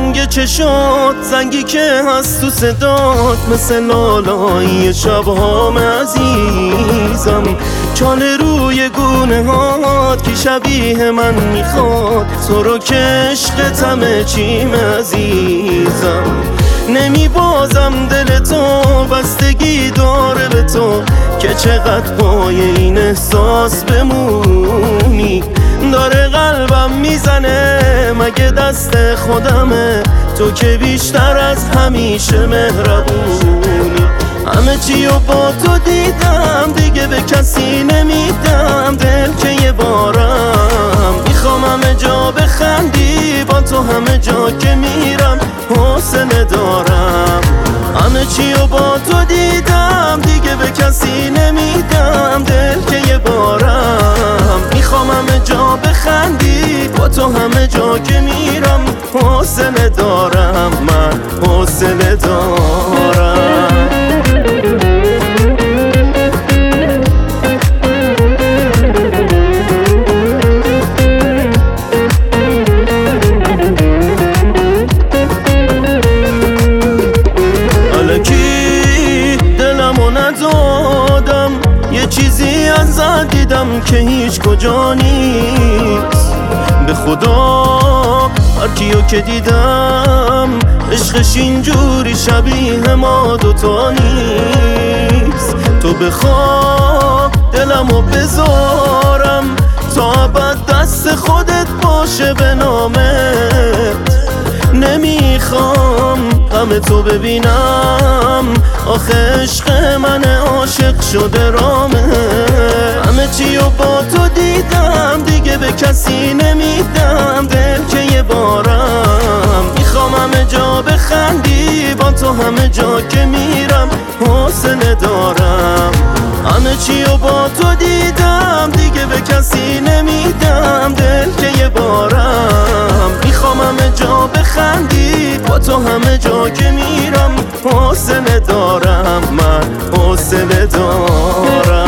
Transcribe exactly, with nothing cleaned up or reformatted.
رنگ چشات، زنگی که هست تو صدات، مثل لالایی شبهام عزیزم. چاله روی گونه هات که شبیه من میخواد، تو رو که عشق همه چیم عزیزم. نمی بازم دل تو، بستگی داره به تو که چقدر پای این احساس بمونی. داره قلبم میزنه مگه دست خودمه، تو که بیشتر از همیشه مهربونی. همه چی رو با تو دیدم، دیگه به کسی نمیدم دل که یه بارم. میخوام همه جا بخندی، با تو همه جا که میرم حوصله دارم. همه چی رو با تو دیدم، دیگه به کسی نمیدم دل که یه بارم. میخوام همه جا بخندی، با تو همه جا که میرم حوصله دارم، من حوصله دارم. ندادم یه چیزی ازت دیدم که هیچ کجا نیست. به خدا هر کیو که دیدم عشقش اینجوری شبیه ما دوتا نیست. تو بخواه دلمو بذارم تا ابد دست خودت باشه به نامت. نمیخوام غم تو ببینم، آخه عشق من عاشق شده رامه. همه چی رو با تو دیدم، دیگه به کسی نمیدم دل که یه بارم. میخوام همه جا بخندی، با تو همه جا که میرم حوصله دارم. همه چی رو با تو دیدم، دیگه به کسی نمیدم دل که یه بارم. میخوام همه جا بخندی، با تو همه جا که میرم حوصله دارم، من حوصله دارم.